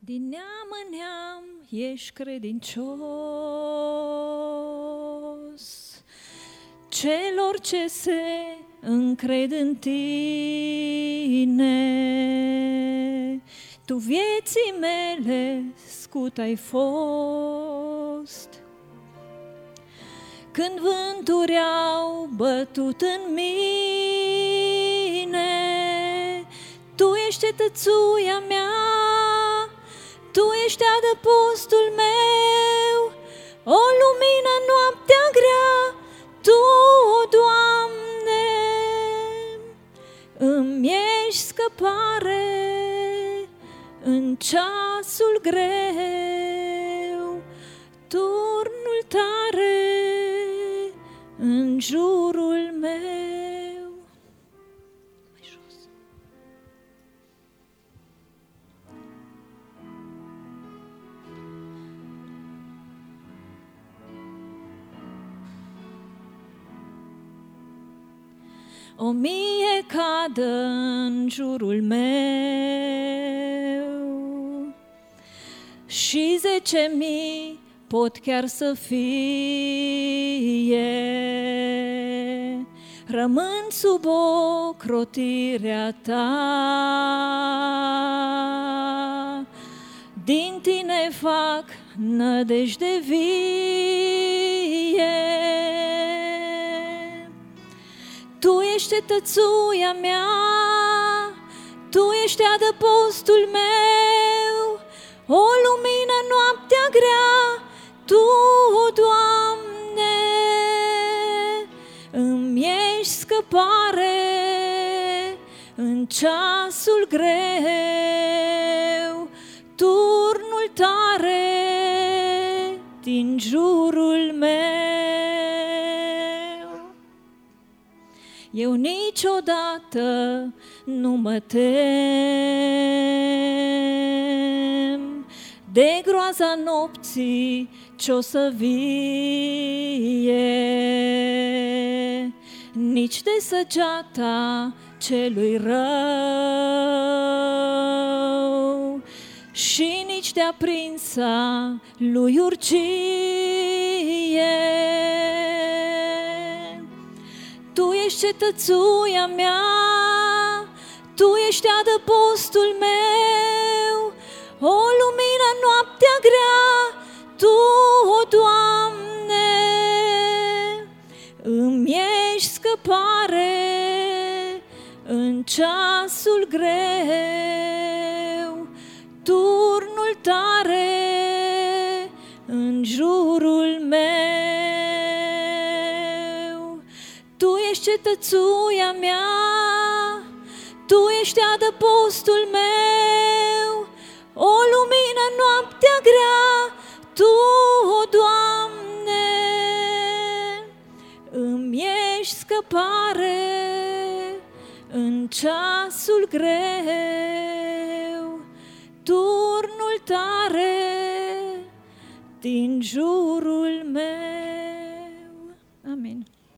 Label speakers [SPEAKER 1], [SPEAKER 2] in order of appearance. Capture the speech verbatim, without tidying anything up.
[SPEAKER 1] Din neam în neam ești credincios celor ce se încred în tine. Tu vieții mele scut ai fost, când vânturi au bătut în mine. Tu ești cetățuia mea, Tu ești adăpostul meu, o lumină în noaptea grea, Tu, Doamne, îmi ești scăpare în ceasul greu, turnul tare în jurul meu. Mai jos. O mie cadă în jurul meu și zece mii pot chiar să fie. Rămân sub ocrotirea Ta, din Tine fac nădejde vie. Tu ești cetățuia mea, Tu ești adăpostul meu, o lumină în noaptea grea, Tu, Doamne, îmi ești scăpare în ceasul greu, turnul tare din jurul meu. Eu niciodată nu mă tem de groaza nopții ce-o să vie, nici de săgeata celui rău și nici de aprinsa lui urgie. Tu ești cetățuia mea, Tu ești adăpostul meu, o lumină în noaptea grea, Tu, o Doamne, îmi ești scăpare în ceasul greu, turnul tare în jurul meu. Tu ești cetățuia mea, Tu ești adăpostul meu, o lumină în noaptea grea, Tu, o Doamne, îmi ești scăpare în ceasul greu, turnul tare din jurul meu.